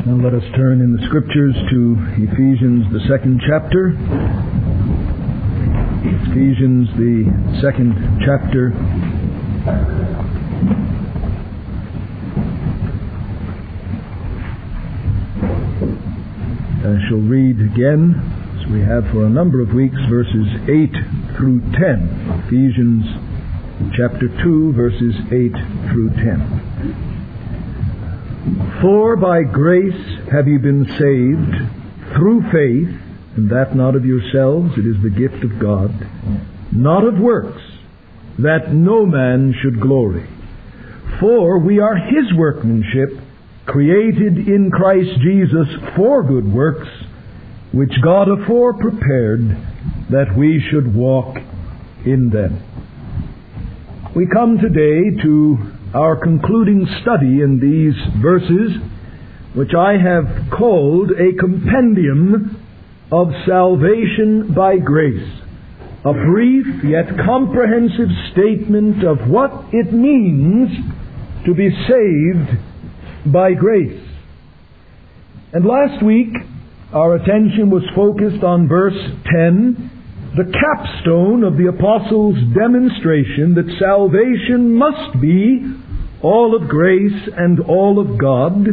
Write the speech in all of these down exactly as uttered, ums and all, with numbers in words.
Now let us turn in the Scriptures to Ephesians, the second chapter. Ephesians, the second chapter. I shall read again, as we have for a number of weeks, verses eight through ten. Ephesians chapter two, verses eight through ten. For by grace have ye been saved through faith, and that not of yourselves, it is the gift of God, not of works, that no man should glory. For we are His workmanship, created in Christ Jesus for good works, which God afore prepared that we should walk in them. We come today to our concluding study in these verses, which I have called a compendium of salvation by grace, a brief yet comprehensive statement of what it means to be saved by grace. And last week our attention was focused on verse ten, the capstone of the Apostle's demonstration that salvation must be all of grace and all of God,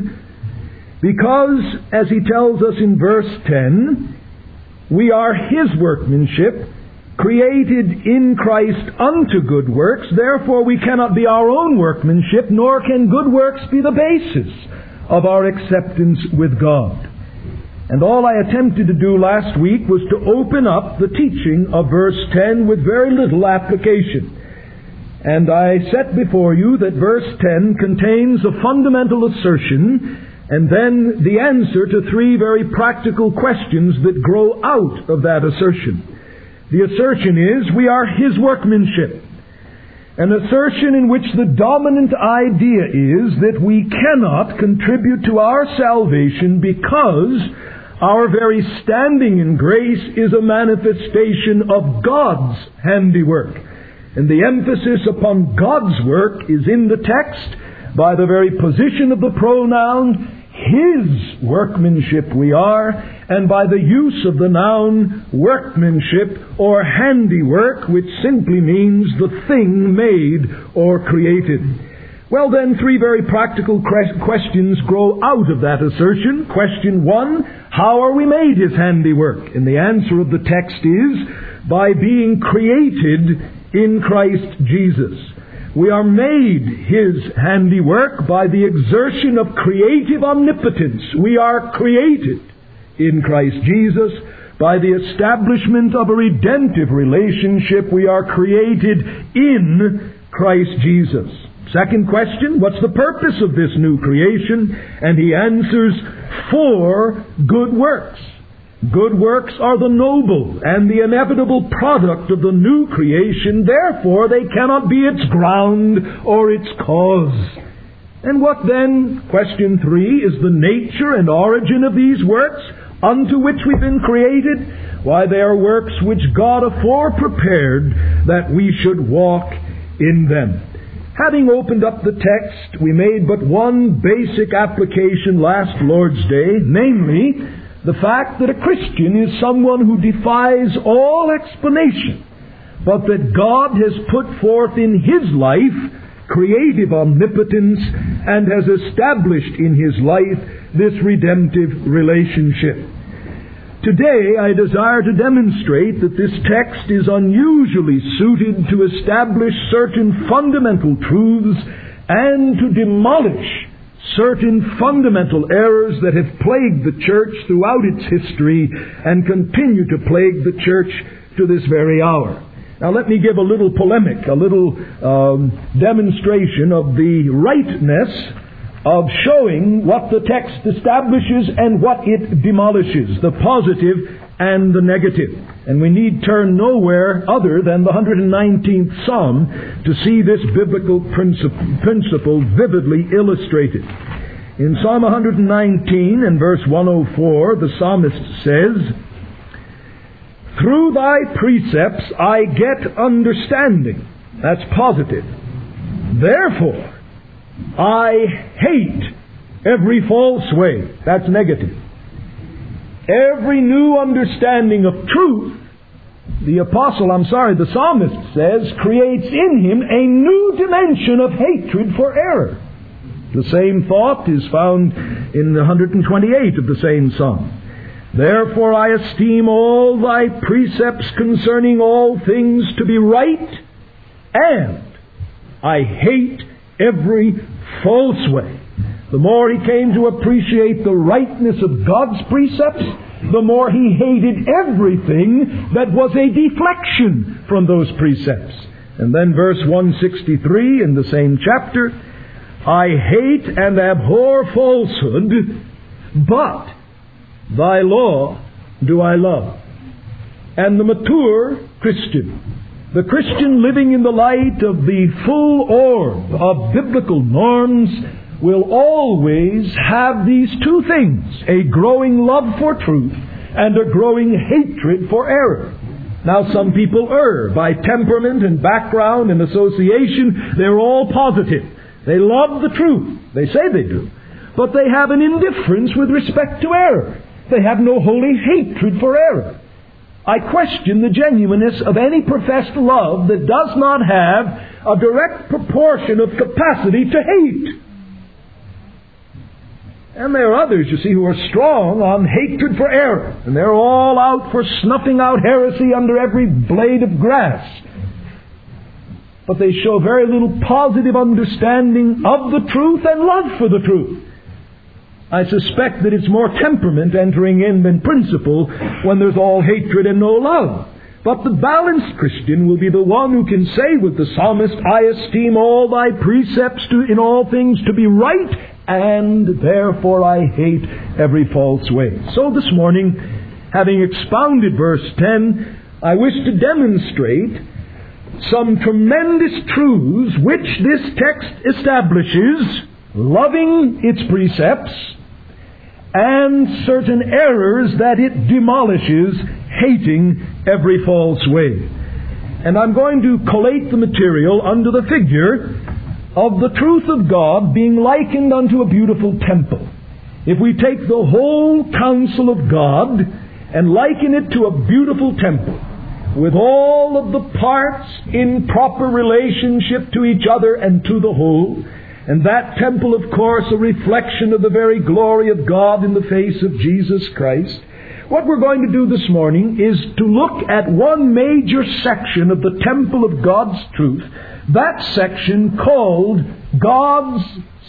because, as he tells us in verse ten, we are His workmanship, created in Christ unto good works. Therefore we cannot be our own workmanship, nor can good works be the basis of our acceptance with God. And all I attempted to do last week was to open up the teaching of verse ten with very little application. And I set before you that verse ten contains a fundamental assertion and then the answer to three very practical questions that grow out of that assertion. The assertion is, we are His workmanship. An assertion in which the dominant idea is that we cannot contribute to our salvation because our very standing in grace is a manifestation of God's handiwork. And the emphasis upon God's work is in the text by the very position of the pronoun, His workmanship we are, and by the use of the noun workmanship or handiwork, which simply means the thing made or created. Well then, three very practical questions grow out of that assertion. Question one, how are we made His handiwork? And the answer of the text is, by being created in Christ Jesus. We are made His handiwork by the exertion of creative omnipotence. We are created in Christ Jesus by the establishment of a redemptive relationship. We are created in Christ Jesus. Second question, what's the purpose of this new creation? And he answers, for good works. Good works are the noble and the inevitable product of the new creation. Therefore, they cannot be its ground or its cause. And what then, question three, is the nature and origin of these works unto which we've been created? Why, they are works which God afore prepared that we should walk in them. Having opened up the text, we made but one basic application last Lord's Day, namely, the fact that a Christian is someone who defies all explanation, but that God has put forth in his life creative omnipotence and has established in his life this redemptive relationship. Today I desire to demonstrate that this text is unusually suited to establish certain fundamental truths and to demolish certain fundamental errors that have plagued the church throughout its history and continue to plague the church to this very hour. Now let me give a little polemic, a little um, demonstration of the rightness of showing what the text establishes and what it demolishes, the positive and the negative. And we need turn nowhere other than the one hundred nineteenth Psalm to see this biblical principle vividly illustrated. In Psalm one hundred nineteen and verse one oh four, the psalmist says, "Through thy precepts I get understanding." That's positive. "Therefore I hate every false way. That's negative. Every new understanding of truth, the apostle, I'm sorry, the psalmist says, creates in him a new dimension of hatred for error. The same thought is found in one hundred twenty-eight of the same psalm. Therefore I esteem all thy precepts concerning all things to be right, and I hate every false way. The more he came to appreciate the rightness of God's precepts, the more he hated everything that was a deflection from those precepts. And then verse one sixty-three in the same chapter, I hate and abhor falsehood, but thy law do I love. And the mature Christian, the Christian living in the light of the full orb of biblical norms, will always have these two things, a growing love for truth and a growing hatred for error. Now, some people err by temperament and background and association. They're all positive. They love the truth. They say they do. But they have an indifference with respect to error. They have no holy hatred for error. I question the genuineness of any professed love that does not have a direct proportion of capacity to hate. And there are others, you see, who are strong on hatred for error. And they're all out for snuffing out heresy under every blade of grass. But they show very little positive understanding of the truth and love for the truth. I suspect that it's more temperament entering in than principle when there's all hatred and no love. But the balanced Christian will be the one who can say with the psalmist, I esteem all thy precepts to, in all things to be right, and therefore I hate every false way. So this morning, having expounded verse ten, I wish to demonstrate some tremendous truths which this text establishes, loving its precepts, and certain errors that it demolishes, hating every false way. And I'm going to collate the material under the figure of the truth of God being likened unto a beautiful temple. If we take the whole counsel of God and liken it to a beautiful temple, with all of the parts in proper relationship to each other and to the whole, and that temple, of course, a reflection of the very glory of God in the face of Jesus Christ, what we're going to do this morning is to look at one major section of the temple of God's truth, that section called God's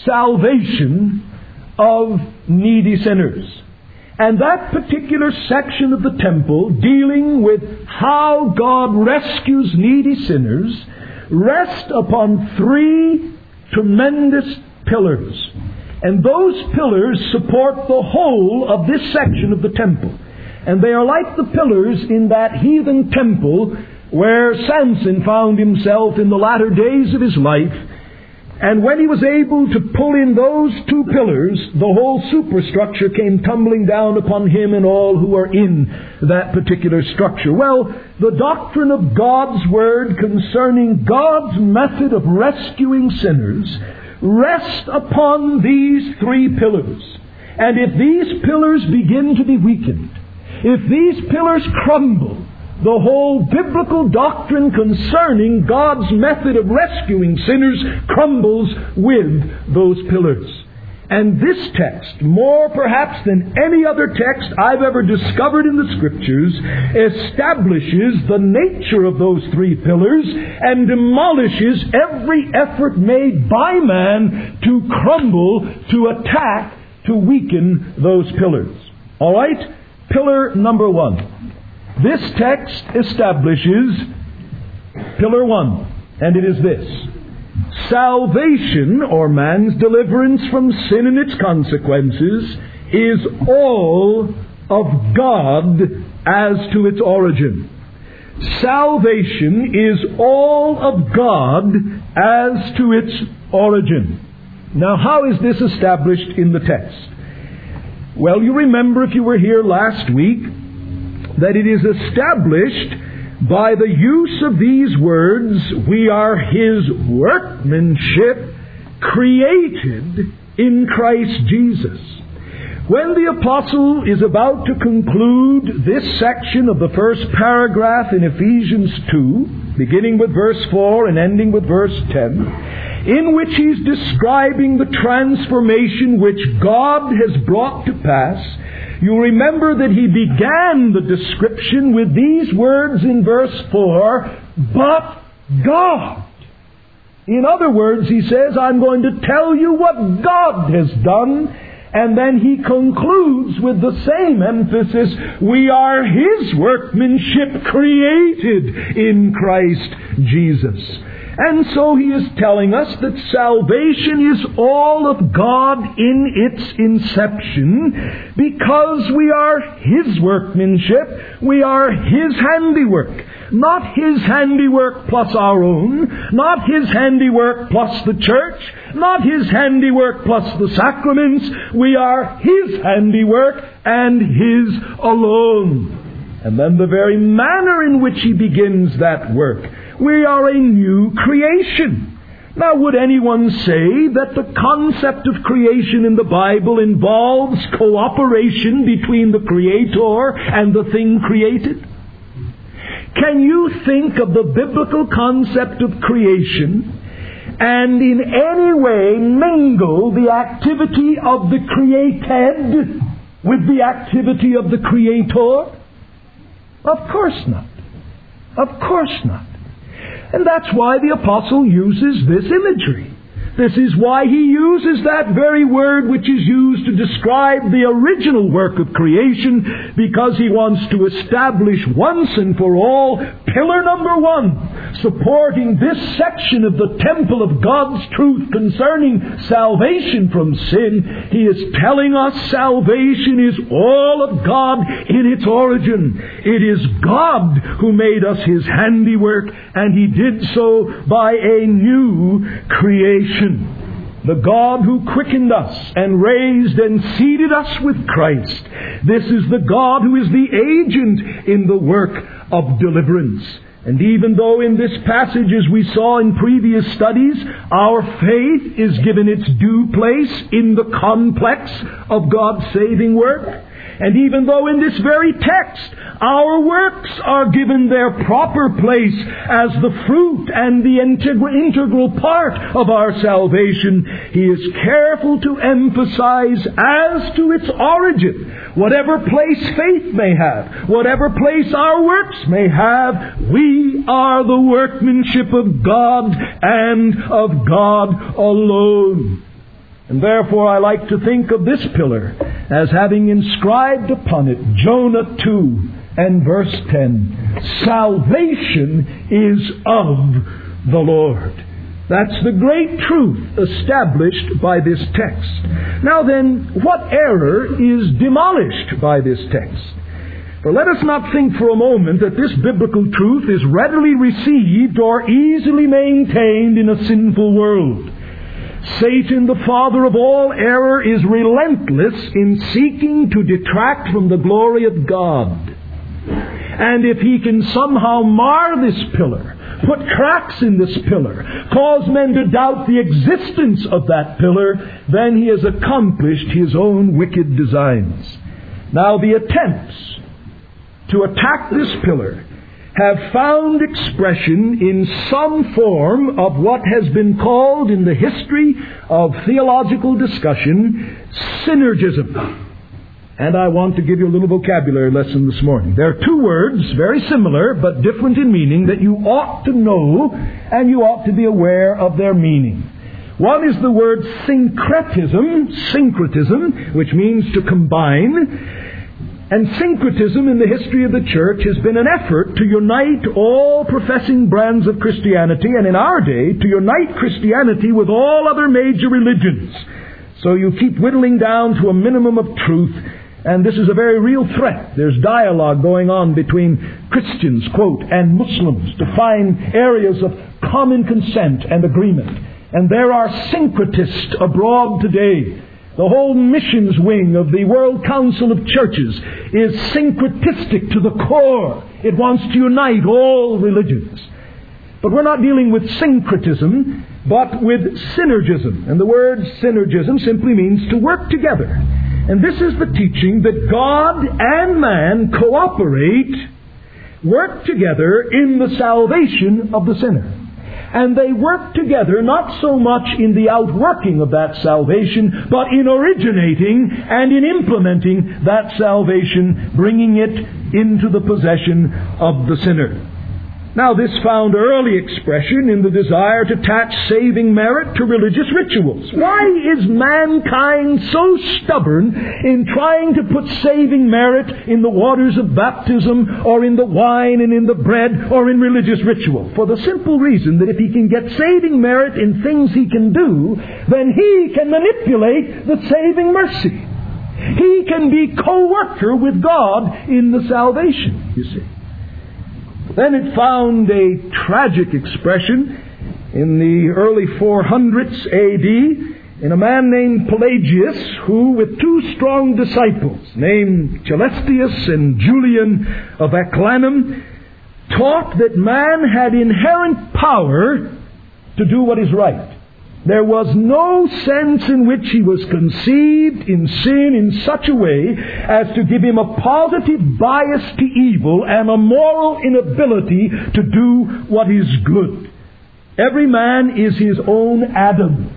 salvation of needy sinners. And that particular section of the temple, dealing with how God rescues needy sinners, rests upon three tremendous pillars. And those pillars support the whole of this section of the temple. And they are like the pillars in that heathen temple where Samson found himself in the latter days of his life. And when he was able to pull in those two pillars, the whole superstructure came tumbling down upon him and all who are in that particular structure. Well, the doctrine of God's Word concerning God's method of rescuing sinners rests upon these three pillars. And if these pillars begin to be weakened, if these pillars crumble, the whole biblical doctrine concerning God's method of rescuing sinners crumbles with those pillars. And this text, more perhaps than any other text I've ever discovered in the Scriptures, establishes the nature of those three pillars and demolishes every effort made by man to crumble, to attack, to weaken those pillars. All right? Pillar number one. This text establishes pillar one, and it is this. Salvation, or man's deliverance from sin and its consequences, is all of God as to its origin. Salvation is all of God as to its origin. Now, how is this established in the text? Well, you remember, if you were here last week, that it is established by the use of these words, we are His workmanship, created in Christ Jesus. When the apostle is about to conclude this section of the first paragraph in Ephesians two, beginning with verse four and ending with verse ten, in which he's describing the transformation which God has brought to pass, you remember that he began the description with these words in verse four, but God. In other words, he says, I'm going to tell you what God has done. And then he concludes with the same emphasis, we are His workmanship created in Christ Jesus. And so he is telling us that salvation is all of God in its inception because we are His workmanship, we are His handiwork. Not His handiwork plus our own, not His handiwork plus the church, not His handiwork plus the sacraments. We are His handiwork and His alone. And then the very manner in which He begins that work. We are a new creation. Now, would anyone say that the concept of creation in the Bible involves cooperation between the Creator and the thing created? Can you think of the biblical concept of creation and in any way mingle the activity of the created with the activity of the Creator? Of course not. Of course not. And that's why the apostle uses this imagery. This is why he uses that very word which is used to describe the original work of creation, because he wants to establish once and for all pillar number one, supporting this section of the temple of God's truth concerning salvation from sin. He is telling us salvation is all of God in its origin. It is God who made us His handiwork, and He did so by a new creation. The God who quickened us and raised and seated us with Christ. This is the God who is the agent in the work of deliverance. And even though in this passage, as we saw in previous studies, our faith is given its due place in the complex of God's saving work, and even though in this very text our works are given their proper place as the fruit and the integral part of our salvation, he is careful to emphasize as to its origin, whatever place faith may have, whatever place our works may have, we are the workmanship of God and of God alone. And therefore I like to think of this pillar as having inscribed upon it Jonah two and verse ten. Salvation is of the Lord. That's the great truth established by this text. Now then, what error is demolished by this text? For let us not think for a moment that this biblical truth is readily received or easily maintained in a sinful world. Satan, the father of all error, is relentless in seeking to detract from the glory of God. And if he can somehow mar this pillar, put cracks in this pillar, cause men to doubt the existence of that pillar, then he has accomplished his own wicked designs. Now, the attempts to attack this pillar have found expression in some form of what has been called in the history of theological discussion synergism. And I want to give you a little vocabulary lesson this morning. There are two words, very similar but different in meaning, that you ought to know and you ought to be aware of their meaning. One is the word syncretism, syncretism, which means to combine. And syncretism in the history of the church has been an effort to unite all professing brands of Christianity, and in our day, to unite Christianity with all other major religions. So you keep whittling down to a minimum of truth, and this is a very real threat. There's dialogue going on between Christians, quote, and Muslims to find areas of common consent and agreement. And there are syncretists abroad today. The whole missions wing of the World Council of Churches is syncretistic to the core. It wants to unite all religions. But we're not dealing with syncretism, but with synergism. And the word synergism simply means to work together. And this is the teaching that God and man cooperate, work together in the salvation of the sinner. And they work together not so much in the outworking of that salvation, but in originating and in implementing that salvation, bringing it into the possession of the sinner. Now, this found early expression in the desire to attach saving merit to religious rituals. Why is mankind so stubborn in trying to put saving merit in the waters of baptism, or in the wine and in the bread, or in religious ritual? For the simple reason that if he can get saving merit in things he can do, then he can manipulate the saving mercy. He can be co-worker with God in the salvation, you see. Then it found a tragic expression in the early four hundreds A D in a man named Pelagius, who, with two strong disciples named Celestius and Julian of Eclanum, taught that man had inherent power to do what is right. There was no sense in which he was conceived in sin in such a way as to give him a positive bias to evil and a moral inability to do what is good. Every man is his own Adam.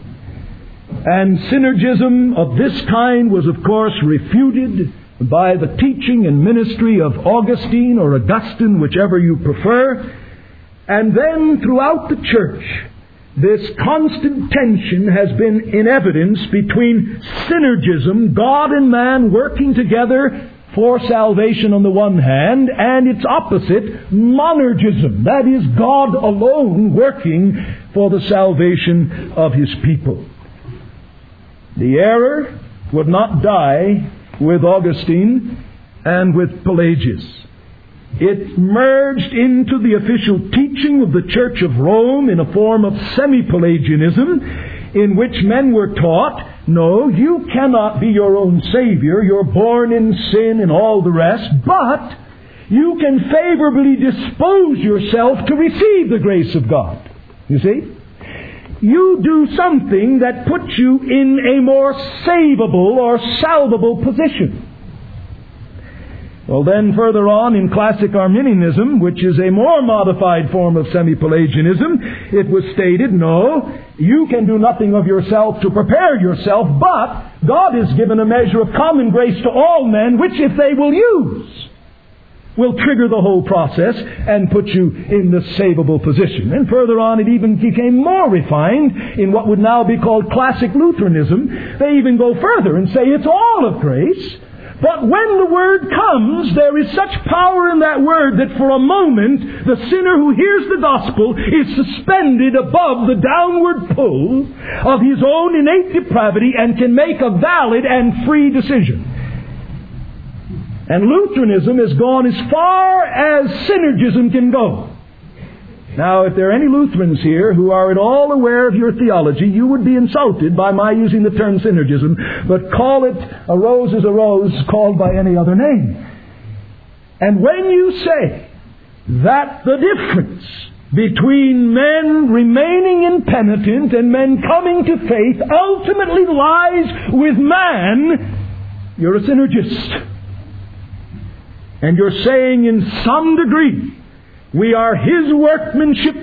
And synergism of this kind was, of course, refuted by the teaching and ministry of Augustine or Augustine, whichever you prefer. And then throughout the church, this constant tension has been in evidence between synergism, God and man working together for salvation on the one hand, and its opposite, monergism, that is, God alone working for the salvation of His people. The error would not die with Augustine and with Pelagius. It merged into the official teaching of the Church of Rome in a form of semi-Pelagianism, in which men were taught, no, you cannot be your own Savior, you're born in sin and all the rest, but you can favorably dispose yourself to receive the grace of God. You see? You do something that puts you in a more savable or salvable position. Well, then further on in classic Arminianism, which is a more modified form of semi-Pelagianism, it was stated, no, you can do nothing of yourself to prepare yourself, but God has given a measure of common grace to all men, which if they will use, will trigger the whole process and put you in the savable position. And further on, it even became more refined in what would now be called classic Lutheranism. They even go further and say it's all of grace. But when the Word comes, there is such power in that Word that for a moment the sinner who hears the gospel is suspended above the downward pull of his own innate depravity and can make a valid and free decision. And Lutheranism has gone as far as synergism can go. Now, if there are any Lutherans here who are at all aware of your theology, you would be insulted by my using the term synergism, but call it a rose is a rose called by any other name. And when you say that the difference between men remaining impenitent and men coming to faith ultimately lies with man, you're a synergist. And you're saying in some degree, we are His workmanship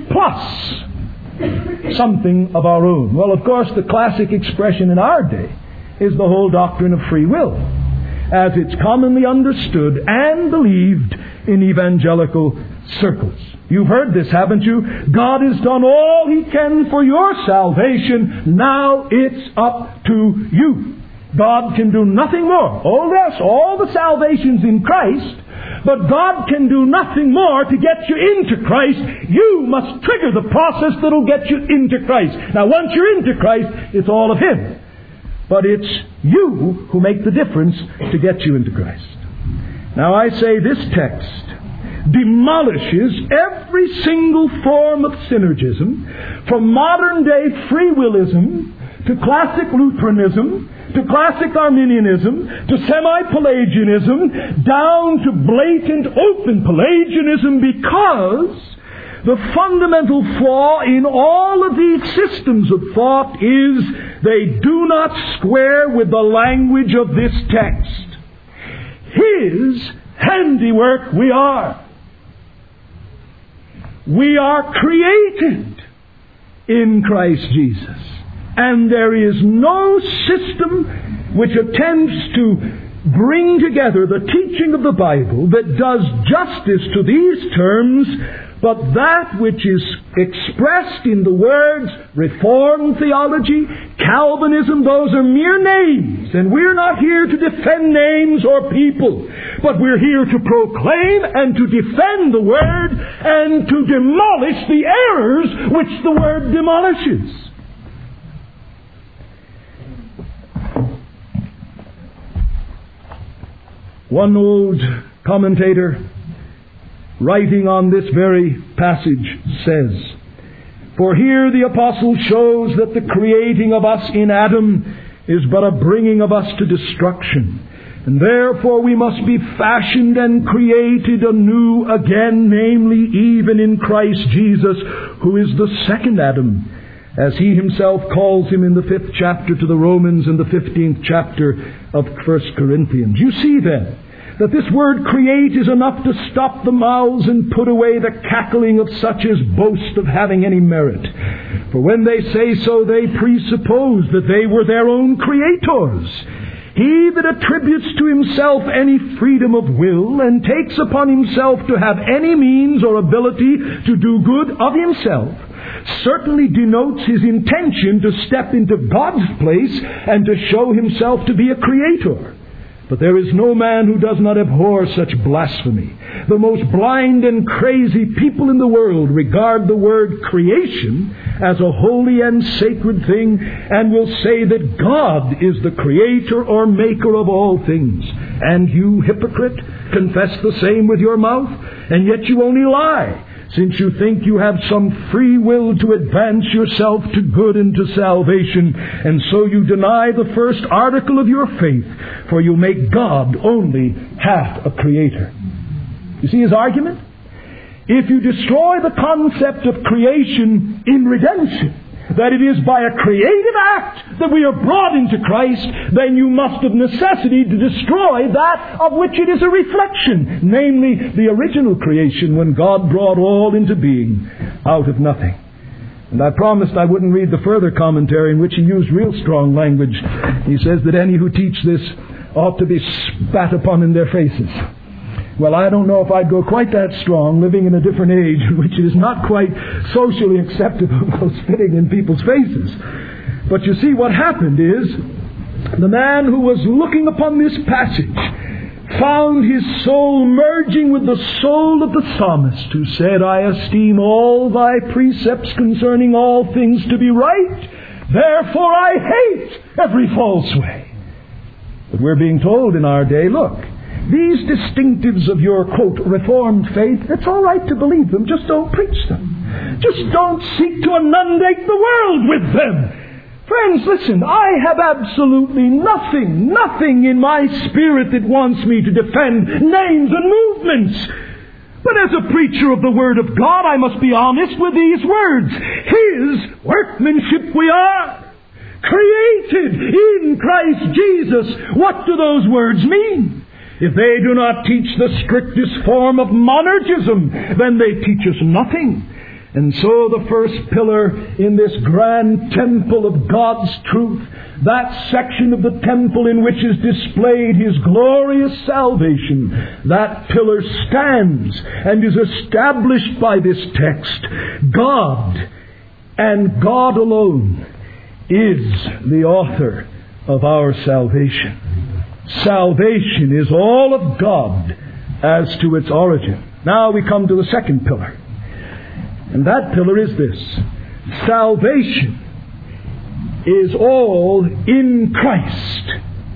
plus something of our own. Well, of course, the classic expression in our day is the whole doctrine of free will, as it's commonly understood and believed in evangelical circles. You've heard this, haven't you? God has done all He can for your salvation. Now it's up to you. God can do nothing more. Oh yes, all the salvation's in Christ, but God can do nothing more to get you into Christ. You must trigger the process that'll get you into Christ. Now, once you're into Christ, it's all of Him. But it's you who make the difference to get you into Christ. Now, I say this text demolishes every single form of synergism, from modern-day free willism to classic Lutheranism, to classic Arminianism, to semi-Pelagianism, down to blatant open Pelagianism, because The fundamental flaw in all of these systems of thought is they do not square with the language of this text. His handiwork we are. We are created in Christ Jesus. And there is no system which attempts to bring together the teaching of the Bible that does justice to these terms, but that which is expressed in the words Reformed theology, Calvinism, those are mere names. And we're not here to defend names or people, but we're here to proclaim and to defend the Word and to demolish the errors which the Word demolishes. One old commentator, writing on this very passage, says, "For here the apostle shows that the creating of us in Adam is but a bringing of us to destruction. And therefore we must be fashioned and created anew again, namely even in Christ Jesus, who is the second Adam, as he himself calls him in the fifth chapter to the Romans and the fifteenth chapter of First Corinthians." You see then that this word create is enough to stop the mouths and put away the cackling of such as boast of having any merit. For when they say so, they presuppose that they were their own creators. He that attributes to himself any freedom of will and takes upon himself to have any means or ability to do good of himself certainly denotes his intention to step into God's place and to show himself to be a creator. But there is no man who does not abhor such blasphemy. The most blind and crazy people in the world regard the word creation as a holy and sacred thing and will say that God is the creator or maker of all things. And you, hypocrite, confess the same with your mouth, and yet you only lie, since you think you have some free will to advance yourself to good and to salvation, and so you deny the first article of your faith, for you make God only half a creator. You see his argument? If you destroy the concept of creation in redemption, that it is by a creative act that we are brought into Christ, then you must of necessity to destroy that of which it is a reflection, namely the original creation when God brought all into being out of nothing. And I promised I wouldn't read the further commentary in which he used real strong language. He says that any who teach this ought to be spat upon in their faces. Well, I don't know if I'd go quite that strong, living in a different age in which it is not quite socially acceptable spitting in people's faces. But you see, what happened is, the man who was looking upon this passage found his soul merging with the soul of the psalmist, who said, "I esteem all thy precepts concerning all things to be right, therefore I hate every false way." But we're being told in our day, look, these distinctives of your, quote, Reformed faith, it's all right to believe them, just don't preach them. Just don't seek to inundate the world with them. Friends, listen, I have absolutely nothing, nothing in my spirit that wants me to defend names and movements. But as a preacher of the Word of God, I must be honest with these words. His workmanship we are, created in Christ Jesus. What do those words mean? If they do not teach the strictest form of monergism, then they teach us nothing. And so the first pillar in this grand temple of God's truth, that section of the temple in which is displayed His glorious salvation, that pillar stands and is established by this text. God, and God alone, is the author of our salvation. Salvation is all of God as to its origin. Now we come to the second pillar. And that pillar is this. Salvation is all in Christ,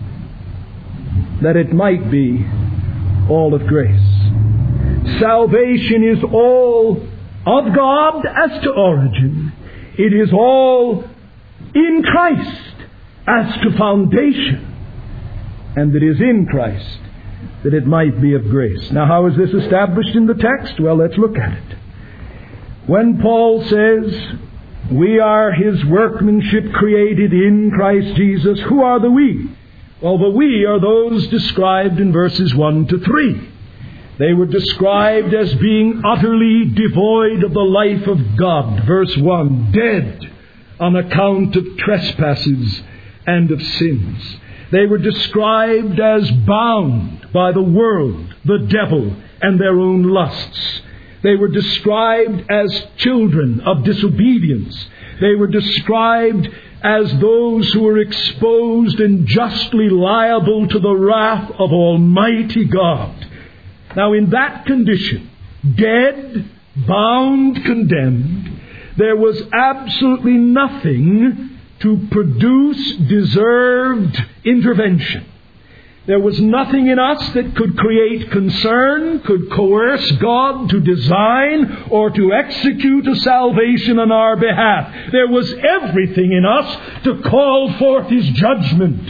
that it might be all of grace. Salvation is all of God as to origin. It is all in Christ as to foundation. And it is in Christ that it might be of grace. Now, how is this established in the text? Well, let's look at it. When Paul says, we are His workmanship created in Christ Jesus, who are the we? Well, the we are those described in verses one to three. They were described as being utterly devoid of the life of God. Verse one, dead on account of trespasses and of sins. They were described as bound by the world, the devil, and their own lusts. They were described as children of disobedience. They were described as those who were exposed and justly liable to the wrath of Almighty God. Now, in that condition, dead, bound, condemned, there was absolutely nothing to produce deserved intervention. There was nothing in us that could create concern, could coerce God to design or to execute a salvation on our behalf. There was everything in us to call forth His judgment.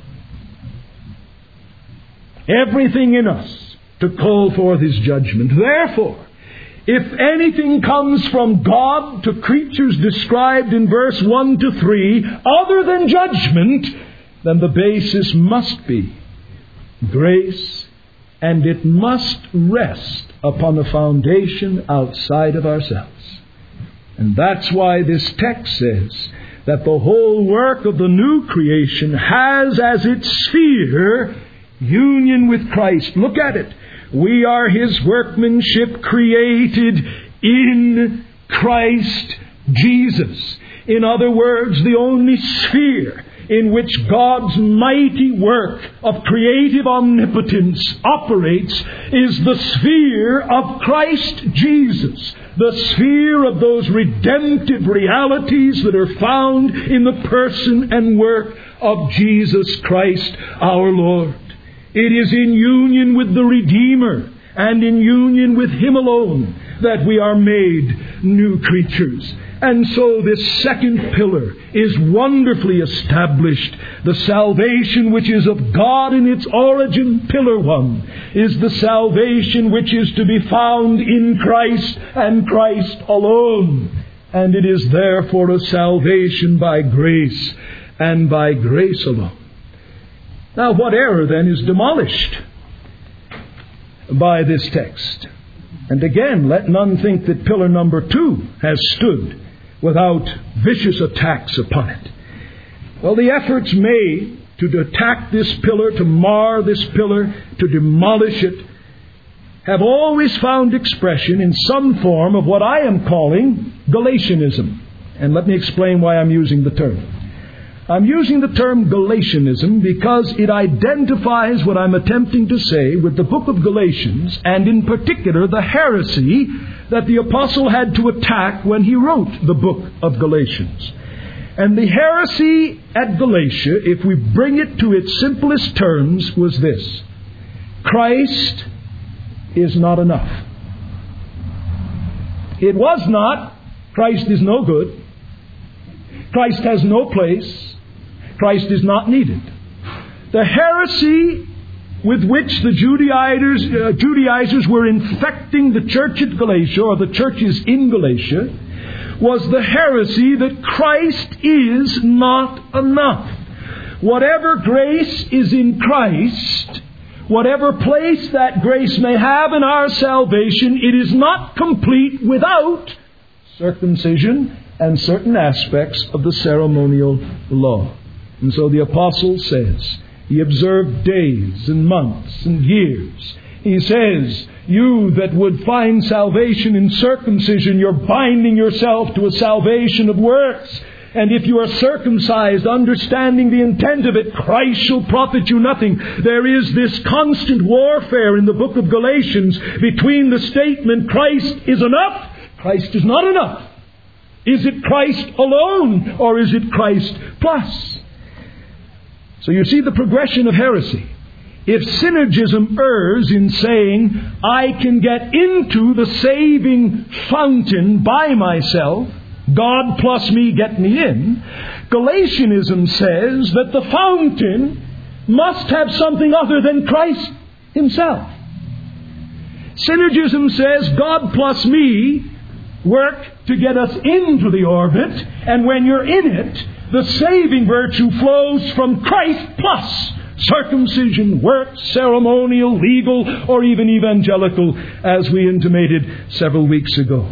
Everything in us to call forth His judgment. Therefore, if anything comes from God to creatures described in verse one to three, other than judgment, then the basis must be grace, and it must rest upon a foundation outside of ourselves. And that's why this text says that the whole work of the new creation has as its sphere union with Christ. Look at it. We are His workmanship created in Christ Jesus. In other words, the only sphere in which God's mighty work of creative omnipotence operates is the sphere of Christ Jesus, the sphere of those redemptive realities that are found in the person and work of Jesus Christ our Lord. It is in union with the Redeemer and in union with Him alone that we are made new creatures. And so this second pillar is wonderfully established. The salvation which is of God in its origin, pillar one, is the salvation which is to be found in Christ and Christ alone. And it is therefore a salvation by grace and by grace alone. Now, what error then is demolished by this text? And again, let none think that pillar number two has stood without vicious attacks upon it. Well, the efforts made to attack this pillar, to mar this pillar, to demolish it, have always found expression in some form of what I am calling Galatianism. And let me explain why I'm using the term. I'm using the term Galatianism because it identifies what I'm attempting to say with the book of Galatians, and in particular the heresy that the apostle had to attack when he wrote the book of Galatians. And the heresy at Galatia, if we bring it to its simplest terms, was this: Christ is not enough. It was not, Christ is no good. Christ has no place. Christ is not needed. The heresy with which the Judaizers, uh, Judaizers were infecting the church at Galatia, or the churches in Galatia, was the heresy that Christ is not enough. Whatever grace is in Christ, whatever place that grace may have in our salvation, it is not complete without circumcision and certain aspects of the ceremonial law. And so the apostle says, he observed days and months and years. He says, you that would find salvation in circumcision, you're binding yourself to a salvation of works. And if you are circumcised, understanding the intent of it, Christ shall profit you nothing. There is this constant warfare in the book of Galatians between the statement, Christ is enough, Christ is not enough. Is it Christ alone, or is it Christ plus? So you see the progression of heresy. If synergism errs in saying, I can get into the saving fountain by myself, God plus me get me in, Galatianism says that the fountain must have something other than Christ Himself. Synergism says God plus me work to get us into the orbit, and when you're in it, the saving virtue flows from Christ plus circumcision, work, ceremonial, legal, or even evangelical, as we intimated several weeks ago.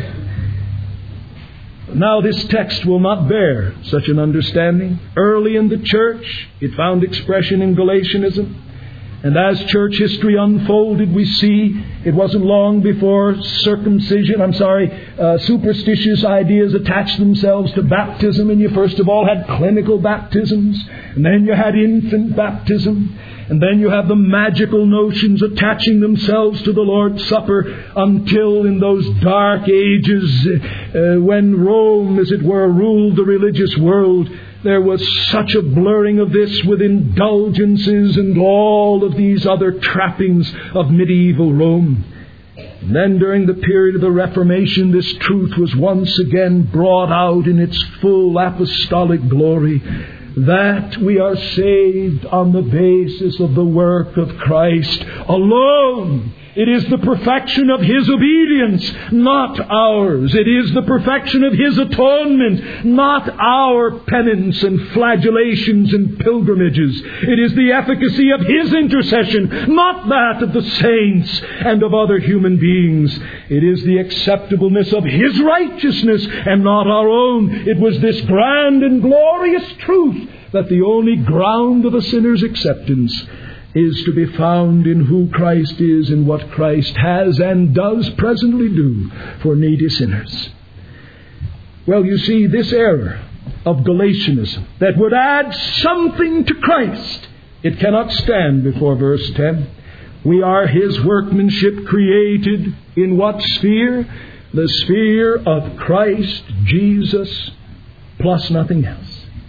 Now, this text will not bear such an understanding. Early in the church, it found expression in Galatianism. And as church history unfolded, we see it wasn't long before circumcision, I'm sorry, uh, superstitious ideas attached themselves to baptism. And you first of all had clinical baptisms, and then you had infant baptism, and then you have the magical notions attaching themselves to the Lord's Supper, until in those dark ages uh, when Rome, as it were, ruled the religious world, there was such a blurring of this with indulgences and all of these other trappings of medieval Rome. And then during the period of the Reformation, this truth was once again brought out in its full apostolic glory, that we are saved on the basis of the work of Christ alone. It is the perfection of His obedience, not ours. It is the perfection of His atonement, not our penance and flagellations and pilgrimages. It is the efficacy of His intercession, not that of the saints and of other human beings. It is the acceptableness of His righteousness and not our own. It was this grand and glorious truth that the only ground of a sinner's acceptance is to be found in who Christ is and what Christ has and does presently do for needy sinners. Well, you see, this error of Galatianism that would add something to Christ, it cannot stand before verse ten. We are His workmanship, created in what sphere? The sphere of Christ Jesus plus nothing else.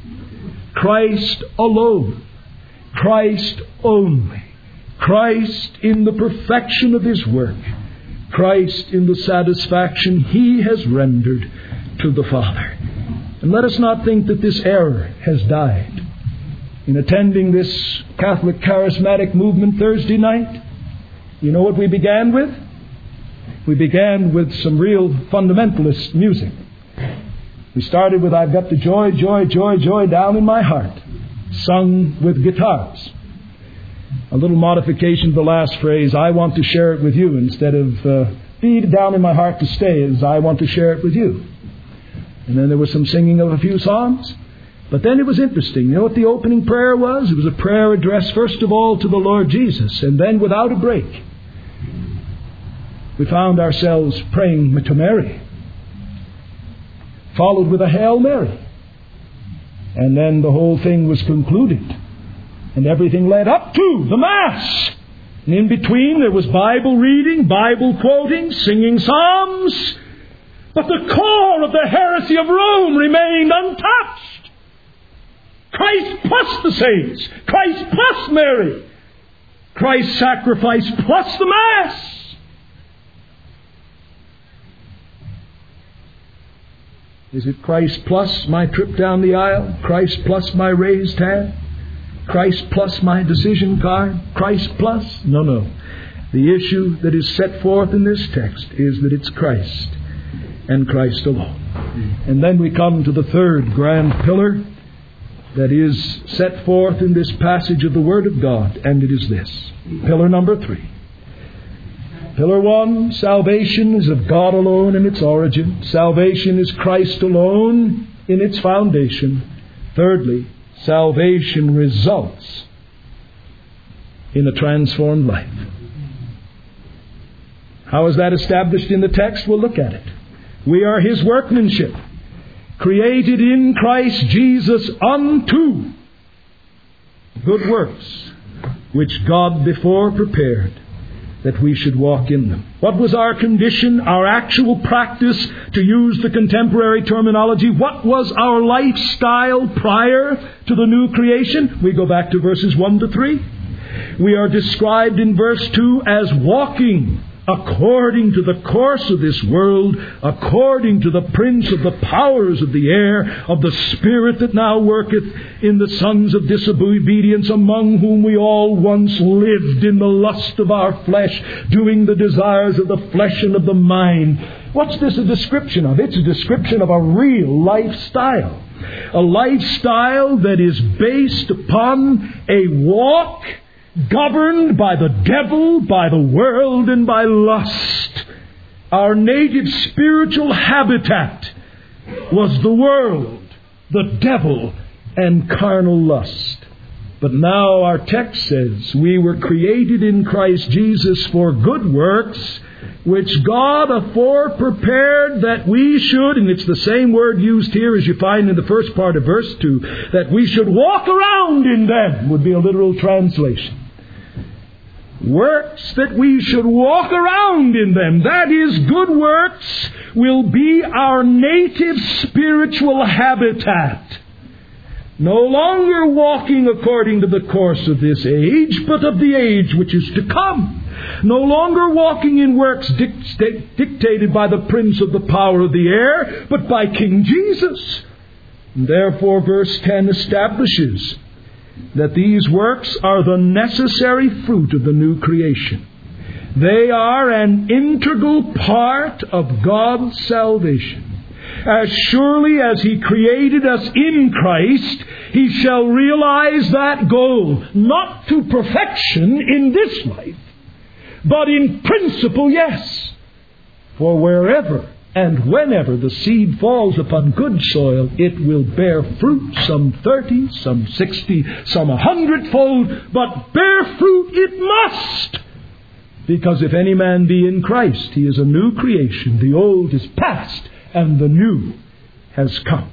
Christ alone. Christ only. Christ in the perfection of His work. Christ in the satisfaction He has rendered to the Father. And let us not think that this error has died. In attending this Catholic charismatic movement Thursday night, you know what we began with? We began with some real fundamentalist music. We started with I've got the joy, joy, joy, joy down in my heart, sung with guitars. A little modification of the last phrase, I want to share it with you, instead of uh, be down in my heart to stay, is I want to share it with you. And then there was some singing of a few songs. But then it was interesting. You know what the opening prayer was? It was a prayer addressed first of all to the Lord Jesus, and then without a break, we found ourselves praying to Mary, followed with a Hail Mary. And then the whole thing was concluded. And everything led up to the Mass. And in between there was Bible reading, Bible quoting, singing psalms. But the core of the heresy of Rome remained untouched. Christ plus the saints. Christ plus Mary. Christ's sacrifice plus the Mass. Is it Christ plus my trip down the aisle? Christ plus my raised hand? Christ plus my decision card? Christ plus? No, no. The issue that is set forth in this text is that it's Christ and Christ alone. And then we come to the third grand pillar that is set forth in this passage of the Word of God, and it is this. Pillar number three. Pillar one, salvation is of God alone in its origin. Salvation is Christ alone in its foundation. Thirdly, salvation results in a transformed life. How is that established in the text? We'll look at it. We are His workmanship, created in Christ Jesus unto good works, which God before prepared that we should walk in them. What was our condition, our actual practice, to use the contemporary terminology? What was our lifestyle prior to the new creation? We go back to verses one to three. We are described in verse two as walking according to the course of this world, according to the prince of the powers of the air, of the spirit that now worketh in the sons of disobedience, among whom we all once lived in the lust of our flesh, doing the desires of the flesh and of the mind. What's this a description of? It's a description of a real lifestyle. A lifestyle that is based upon a walk governed by the devil, by the world, and by lust. Our native spiritual habitat was the world, the devil, and carnal lust. But now our text says we were created in Christ Jesus for good works, which God afore prepared that we should, and it's the same word used here as you find in the first part of verse two, that we should walk around in them, would be a literal translation. Works that we should walk around in them. That is, good works will be our native spiritual habitat. No longer walking according to the course of this age, but of the age which is to come. No longer walking in works dict- dictated by the prince of the power of the air, but by King Jesus. And therefore, verse ten establishes that these works are the necessary fruit of the new creation. They are an integral part of God's salvation. As surely as He created us in Christ, He shall realize that goal, not to perfection in this life, but in principle, yes. For wherever and whenever the seed falls upon good soil, it will bear fruit, some thirty, some sixty, some a hundredfold, but bear fruit it must. Because if any man be in Christ, he is a new creation. The old is past, and the new has come.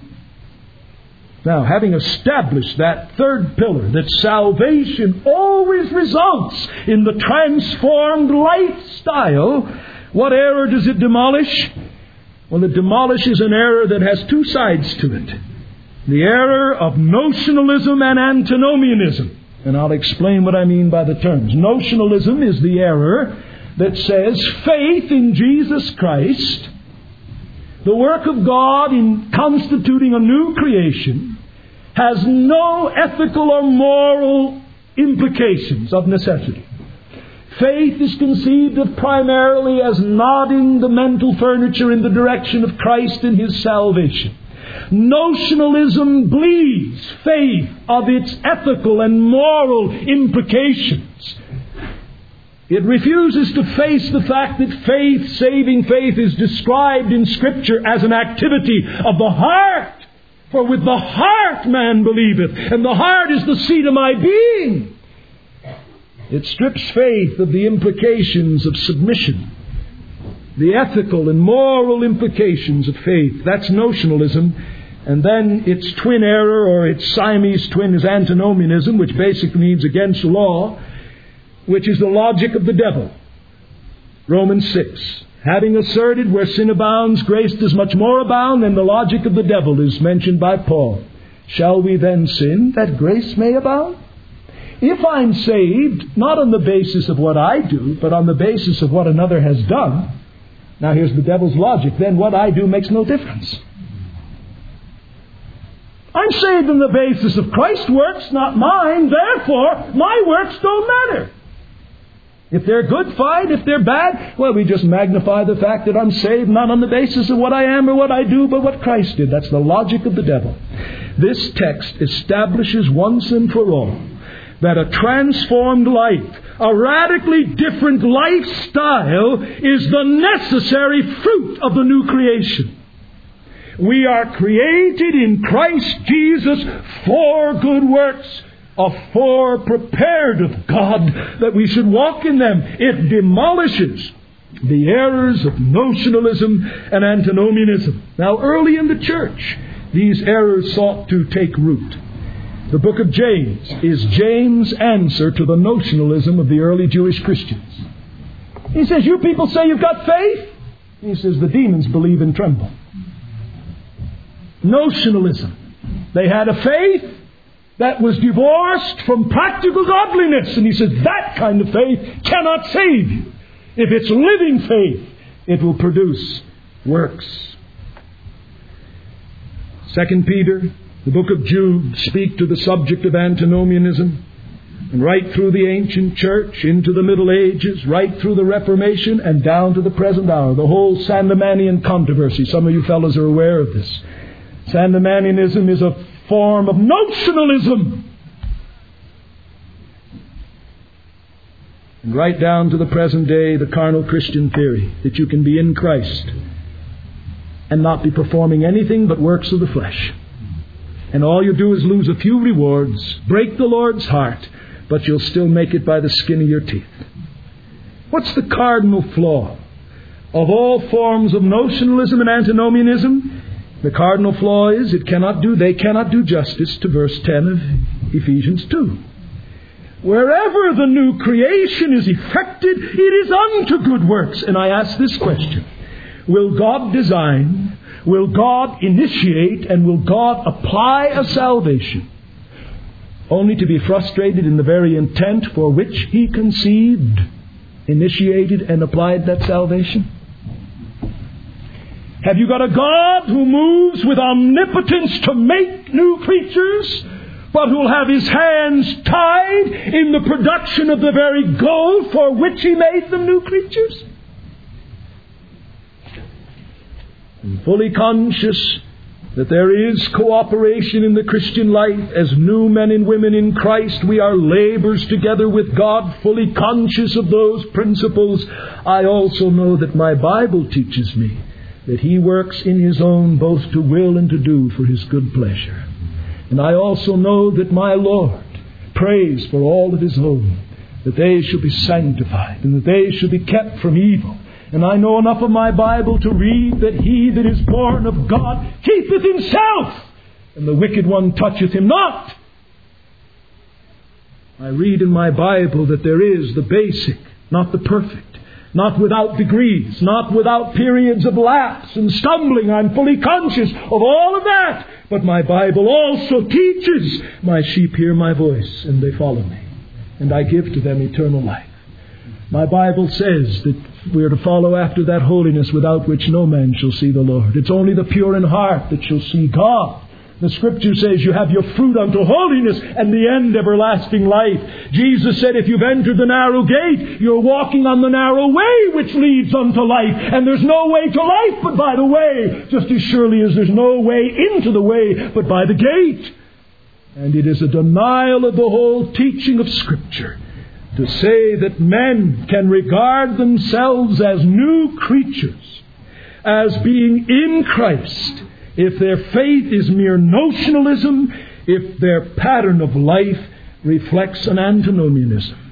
Now, having established that third pillar, that salvation always results in the transformed lifestyle, what error does it demolish? Well, it demolishes an error that has two sides to it. The error of notionalism and antinomianism. And I'll explain what I mean by the terms. Notionalism is the error that says faith in Jesus Christ, the work of God in constituting a new creation, has no ethical or moral implications of necessity. Faith is conceived of primarily as nodding the mental furniture in the direction of Christ and His salvation. Notionalism bleeds faith of its ethical and moral implications. It refuses to face the fact that faith, saving faith, is described in Scripture as an activity of the heart. For with the heart man believeth, and the heart is the seat of my being. It strips faith of the implications of submission, the ethical and moral implications of faith. That's notionalism. And then its twin error, or its Siamese twin, is antinomianism, which basically means against law, which is the logic of the devil. Romans six. Having asserted where sin abounds, grace does much more abound, and the logic of the devil is mentioned by Paul. Shall we then sin that grace may abound? If I'm saved, not on the basis of what I do, but on the basis of what another has done, now here's the devil's logic, then what I do makes no difference. I'm saved on the basis of Christ's works, not mine. Therefore, my works don't matter. If they're good, fine. If they're bad, well, we just magnify the fact that I'm saved not on the basis of what I am or what I do, but what Christ did. That's the logic of the devil. This text establishes once and for all that a transformed life, a radically different lifestyle, is the necessary fruit of the new creation. We are created in Christ Jesus for good works, afore prepared of God that we should walk in them. It demolishes the errors of notionalism and antinomianism. Now, early in the church, these errors sought to take root. The book of James is James' answer to the notionalism of the early Jewish Christians. He says, you people say you've got faith? He says, the demons believe and tremble. Notionalism. They had a faith that was divorced from practical godliness. And he says, that kind of faith cannot save you. If it's living faith, it will produce works. Second Peter, the book of Jude, speak to the subject of antinomianism. And right through the ancient church, into the Middle Ages, right through the Reformation, and down to the present hour, the whole Sandemanian controversy. Some of you fellows are aware of this. Sandemanianism is a form of notionalism. And right down to the present day, the carnal Christian theory that you can be in Christ and not be performing anything but works of the flesh. And all you do is lose a few rewards, break the Lord's heart, but you'll still make it by the skin of your teeth. What's the cardinal flaw of all forms of notionalism and antinomianism? The cardinal flaw is it cannot do, they cannot do justice to verse ten of Ephesians two. Wherever the new creation is effected, it is unto good works. And I ask this question: will God design, will God initiate, and will God apply a salvation only to be frustrated in the very intent for which He conceived, initiated, and applied that salvation? Have you got a God who moves with omnipotence to make new creatures, but who will have His hands tied in the production of the very goal for which He made them new creatures? And fully conscious that there is cooperation in the Christian life as new men and women in Christ, we are laborers together with God, fully conscious of those principles, I also know that my Bible teaches me that He works in His own both to will and to do for His good pleasure. And I also know that my Lord prays for all of His own, that they shall be sanctified and that they shall be kept from evil. And I know enough of my Bible to read that he that is born of God keepeth himself, and the wicked one toucheth him not. I read in my Bible that there is the basic, not the perfect, not without degrees, not without periods of lapse and stumbling. I'm fully conscious of all of that. But my Bible also teaches, my sheep hear my voice, and they follow me, and I give to them eternal life. My Bible says that we are to follow after that holiness without which no man shall see the Lord. It's only the pure in heart that shall see God. The Scripture says you have your fruit unto holiness and the end everlasting life. Jesus said if you've entered the narrow gate, you're walking on the narrow way which leads unto life. And there's no way to life but by the way, just as surely as there's no way into the way but by the gate. And it is a denial of the whole teaching of Scripture to say that men can regard themselves as new creatures, as being in Christ, if their faith is mere notionalism, if their pattern of life reflects an antinomianism.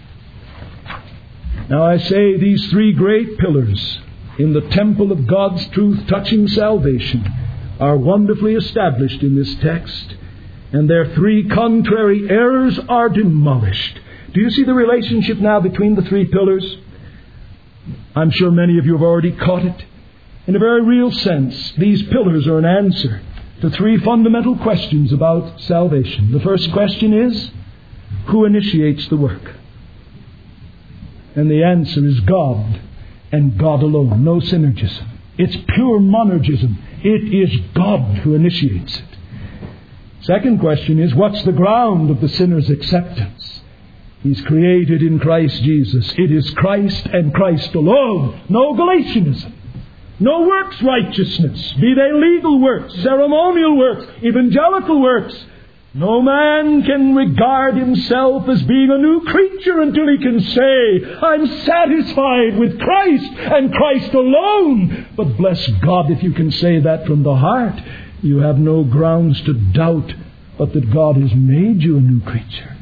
Now I say these three great pillars in the temple of God's truth touching salvation are wonderfully established in this text, and their three contrary errors are demolished. Do you see the relationship now between the three pillars? I'm sure many of you have already caught it. In a very real sense, these pillars are an answer to three fundamental questions about salvation. The first question is, who initiates the work? And the answer is God, and God alone. No synergism. It's pure monergism. It is God who initiates it. Second question is, what's the ground of the sinner's acceptance? He's created in Christ Jesus. It is Christ and Christ alone. No Galatianism. No works righteousness. Be they legal works, ceremonial works, evangelical works. No man can regard himself as being a new creature until he can say, I'm satisfied with Christ and Christ alone. But bless God, if you can say that from the heart, you have no grounds to doubt but that God has made you a new creature.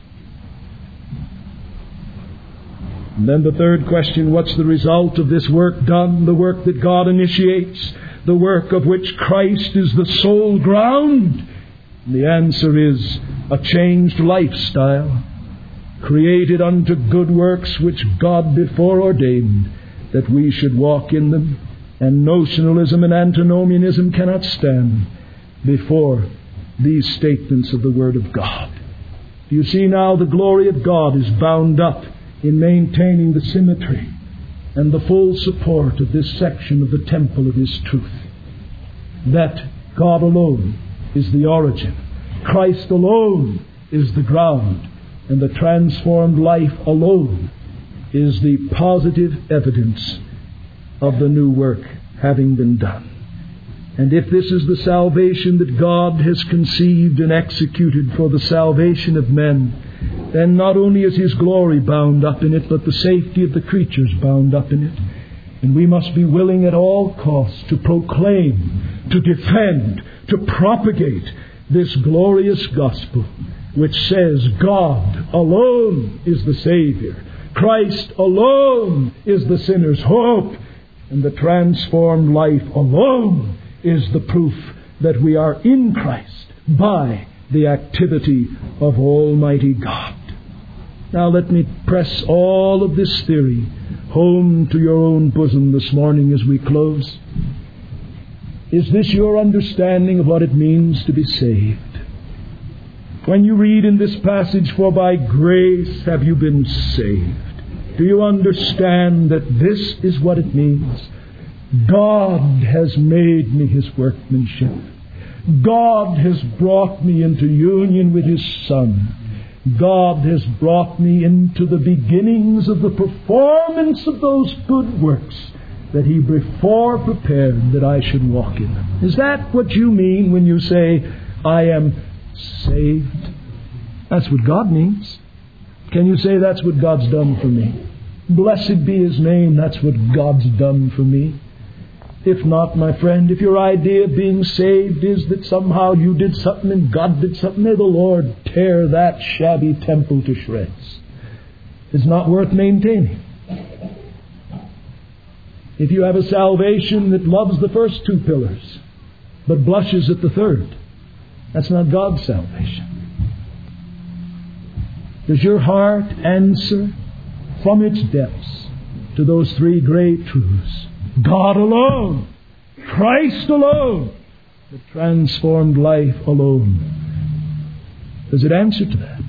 And then the third question, what's the result of this work done? The work that God initiates, the work of which Christ is the sole ground. And the answer is a changed lifestyle, created unto good works which God before ordained that we should walk in them. And notionalism and antinomianism cannot stand before these statements of the Word of God. Do you see now the glory of God is bound up in maintaining the symmetry and the full support of this section of the temple of His truth. That God alone is the origin, Christ alone is the ground, and the transformed life alone is the positive evidence of the new work having been done. And if this is the salvation that God has conceived and executed for the salvation of men, then not only is His glory bound up in it, but the safety of the creatures bound up in it. And we must be willing at all costs to proclaim, to defend, to propagate this glorious gospel, which says God alone is the Savior, Christ alone is the sinner's hope, and the transformed life alone is the proof that we are in Christ by the activity of Almighty God. Now let me press all of this theory home to your own bosom this morning as we close. Is this your understanding of what it means to be saved? When you read in this passage, "For by grace have you been saved," do you understand that this is what it means? God has made me His workmanship. God has brought me into union with His Son. God has brought me into the beginnings of the performance of those good works that He before prepared that I should walk in them. Is that what you mean when you say, "I am saved"? That's what God means. Can you say, "That's what God's done for me"? Blessed be His name, that's what God's done for me. If not, my friend, if your idea of being saved is that somehow you did something and God did something, may the Lord tear that shabby temple to shreds. It's not worth maintaining. If you have a salvation that loves the first two pillars, but blushes at the third, that's not God's salvation. Does your heart answer from its depths to those three great truths? God alone, Christ alone, the transformed life alone. Does it answer to that?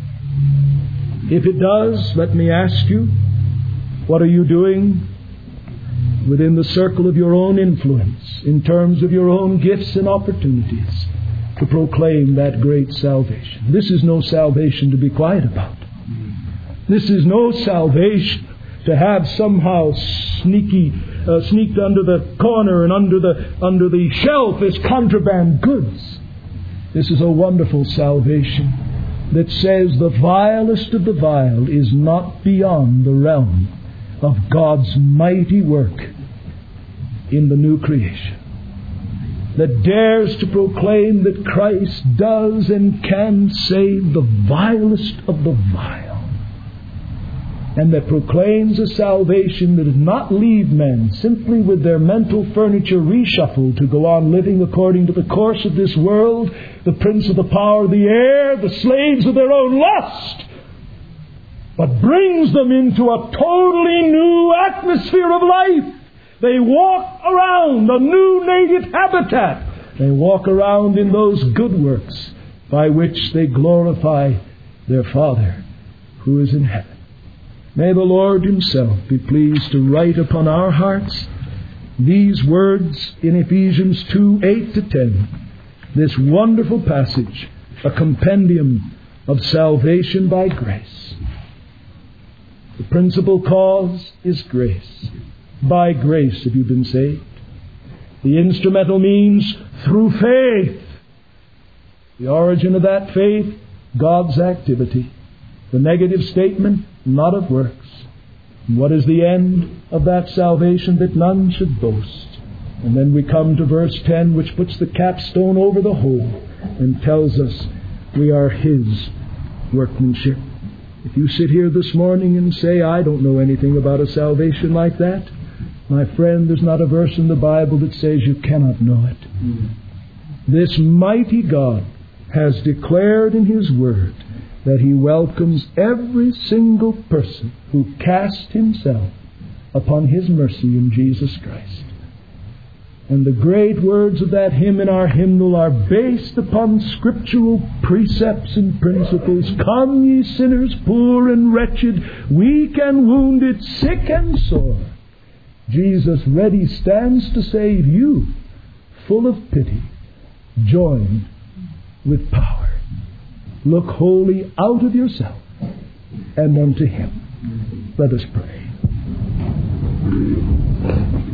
If it does, let me ask you, what are you doing within the circle of your own influence, in terms of your own gifts and opportunities, to proclaim that great salvation? This is no salvation to be quiet about. This is no salvation to have somehow sneaky, uh, sneaked under the corner and under the under the shelf as contraband goods. This is a wonderful salvation that says the vilest of the vile is not beyond the realm of God's mighty work in the new creation, that dares to proclaim that Christ does and can save the vilest of the vile, and that proclaims a salvation that does not leave men simply with their mental furniture reshuffled to go on living according to the course of this world, the prince of the power of the air, the slaves of their own lust, but brings them into a totally new atmosphere of life. They walk around a new native habitat. They walk around in those good works by which they glorify their Father who is in heaven. May the Lord Himself be pleased to write upon our hearts these words in Ephesians two, eight to ten. This wonderful passage, a compendium of salvation by grace. The principal cause is grace. By grace have you been saved. The instrumental means through faith. The origin of that faith, God's activity. The negative statement, not of works. And what is the end of that salvation? That none should boast. And then we come to verse ten, which puts the capstone over the whole and tells us we are His workmanship. If you sit here this morning and say, "I don't know anything about a salvation like that," my friend, there's not a verse in the Bible that says you cannot know it. Mm-hmm. This mighty God has declared in His Word that He welcomes every single person who casts himself upon His mercy in Jesus Christ. And the great words of that hymn in our hymnal are based upon scriptural precepts and principles. Come, ye sinners, poor and wretched, weak and wounded, sick and sore. Jesus ready stands to save you, full of pity, joined with power. Look wholly out of yourself and unto Him. Let us pray.